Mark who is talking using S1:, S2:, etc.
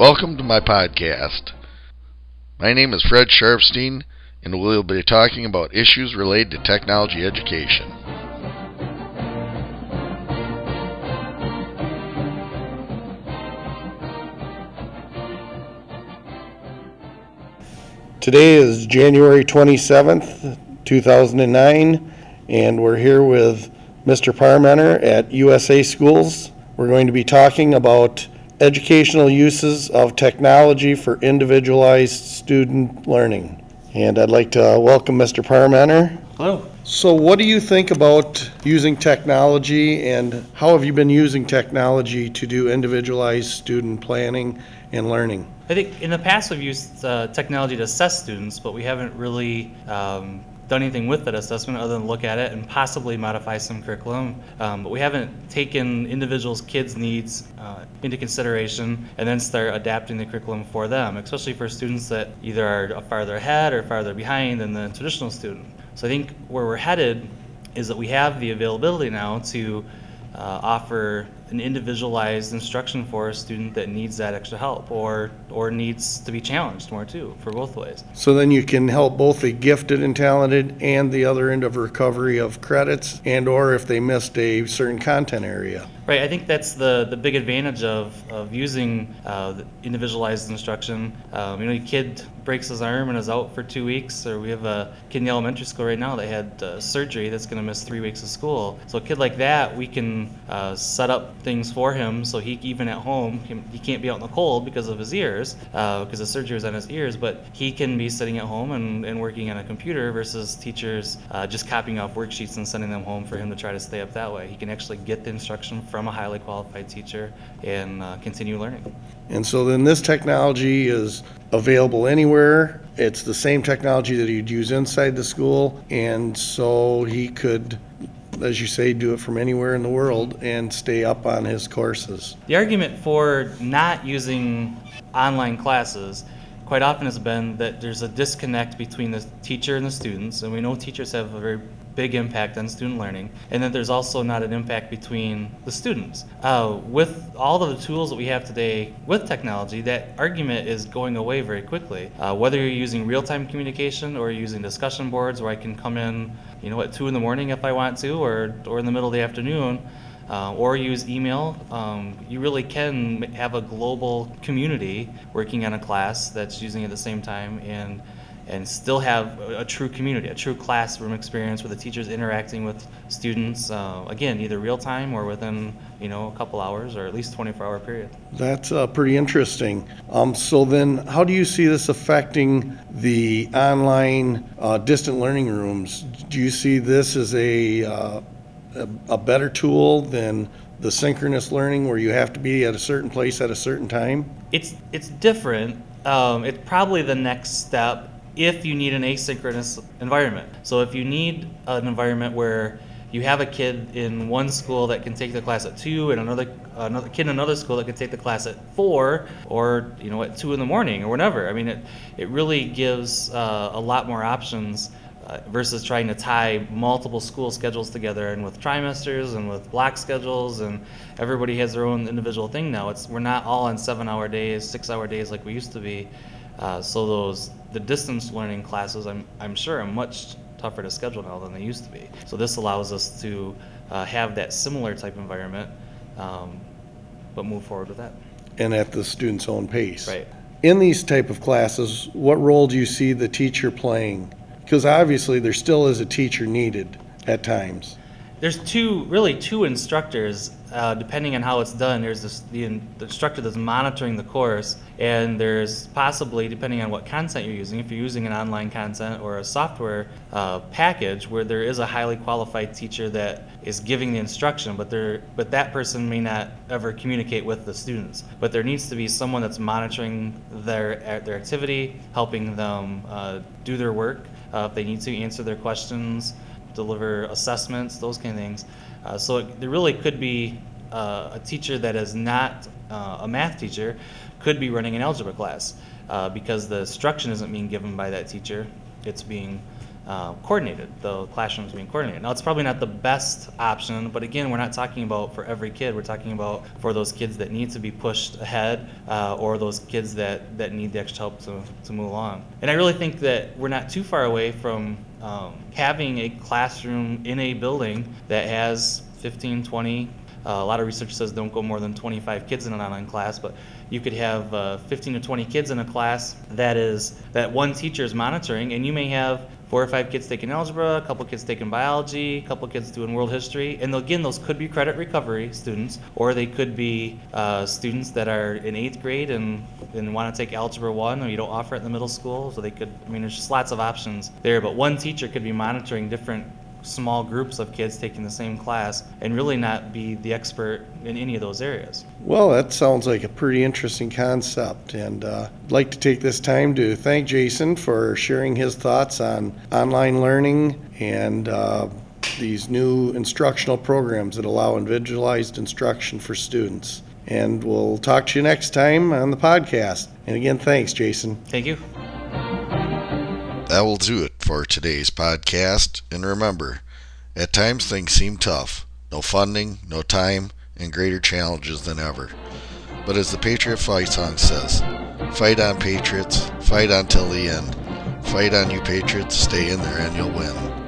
S1: Welcome to my podcast. My name is Fred Sharpstein, and we'll be talking about issues related to technology education.
S2: Today is January 27th, 2009, and we're here with Mr. Parmenter at USA Schools. We're going to be talking about educational uses of technology for individualized student learning. And I'd like to welcome Mr. Parmenter.
S3: Hello.
S2: So what do you think about using technology, and how have you been using technology to do individualized student planning and learning?
S3: I think in the past we've used technology to assess students, but we haven't really done anything with that assessment other than look at it and possibly modify some curriculum. But we haven't taken individuals' kids' needs into consideration and then start adapting the curriculum for them, especially for students that either are farther ahead or farther behind than the traditional student. So I think where we're headed is that we have the availability now to offer an individualized instruction for a student that needs that extra help or needs to be challenged more too, for both ways.
S2: So then you can help both the gifted and talented and the other end of recovery of credits, and or if they missed a certain content area.
S3: Right, I think that's the big advantage of using the individualized instruction. A kid breaks his arm and is out for 2 weeks, or we have a kid in the elementary school right now that had surgery that's going to miss 3 weeks of school. So a kid like that, we can set up things for him so he, even at home, he can't be out in the cold because of his ears, because the surgery was on his ears, but he can be sitting at home and working on a computer versus teachers just copying off worksheets and sending them home for him to try to stay up that way. He can actually get the instruction from a highly qualified teacher and continue learning.
S2: And so then this technology is available anywhere. It's the same technology that he'd use inside the school, and so he could, as you say, do it from anywhere in the world and stay up on his courses.
S3: The argument for not using online classes quite often has been that there's a disconnect between the teacher and the students, and we know teachers have a very big impact on student learning, and then there's also not an impact between the students. With all of the tools that we have today with technology, that argument is going away very quickly. Whether you're using real-time communication or using discussion boards where I can come in, at 2 in the morning if I want to, or in the middle of the afternoon, or use email, you really can have a global community working on a class that's using it at the same time and still have a true community, a true classroom experience where the teacher's interacting with students, again, either real time or within a couple hours or at least 24-hour period.
S2: That's pretty interesting. So then how do you see this affecting the online distant learning rooms? Do you see this as a better tool than the synchronous learning where you have to be at a certain place at a certain time?
S3: It's different. It's probably the next step if you need an asynchronous environment. So if you need an environment where you have a kid in one school that can take the class at 2 and another kid in another school that can take the class at 4 or at 2 in the morning or whatever. I mean, it really gives a lot more options versus trying to tie multiple school schedules together, and with trimesters and with block schedules, and everybody has their own individual thing now. We're not all on 7-hour days, 6-hour days like we used to be. So the distance learning classes, I'm sure, are much tougher to schedule now than they used to be. So this allows us to have that similar type environment, but move forward with that.
S2: And at the student's own pace.
S3: Right.
S2: In these type of classes, what role do you see the teacher playing? Because obviously there still is a teacher needed at times.
S3: There's two instructors, depending on how it's done. There's the instructor that's monitoring the course, and there's possibly, depending on what content you're using, if you're using an online content or a software package, where there is a highly qualified teacher that is giving the instruction, but that person may not ever communicate with the students. But there needs to be someone that's monitoring their activity, helping them do their work, if they need to answer their questions, deliver assessments, those kind of things. So there really could be a teacher that is not a math teacher could be running an algebra class because the instruction isn't being given by that teacher. It's being coordinated, the classrooms being coordinated. Now, it's probably not the best option, but again, we're not talking about for every kid. We're talking about for those kids that need to be pushed ahead, or those kids that need the extra help to move along. And I really think that we're not too far away from having a classroom in a building that has 15, 20, a lot of research says don't go more than 25 kids in an online class, but you could have 15 to 20 kids in a class that one teacher is monitoring, and you may have 4 or 5 kids taking algebra, a couple kids taking biology, a couple kids doing world history, and again, those could be credit recovery students, or they could be students that are in 8th grade and want to take Algebra 1, or you don't offer it in the middle school, so they could, there's just lots of options there, but one teacher could be monitoring different small groups of kids taking the same class and really not be the expert in any of those areas.
S2: Well, that sounds like a pretty interesting concept, and I'd like to take this time to thank Jason for sharing his thoughts on online learning and these new instructional programs that allow individualized instruction for students. And we'll talk to you next time on the podcast. And again, thanks, Jason.
S3: Thank you.
S1: That will do it for today's podcast. And remember, at times things seem tough. No funding, no time, and greater challenges than ever. But as the Patriot Fight song says, fight on, Patriots, fight on till the end. Fight on, you Patriots, stay in there and you'll win.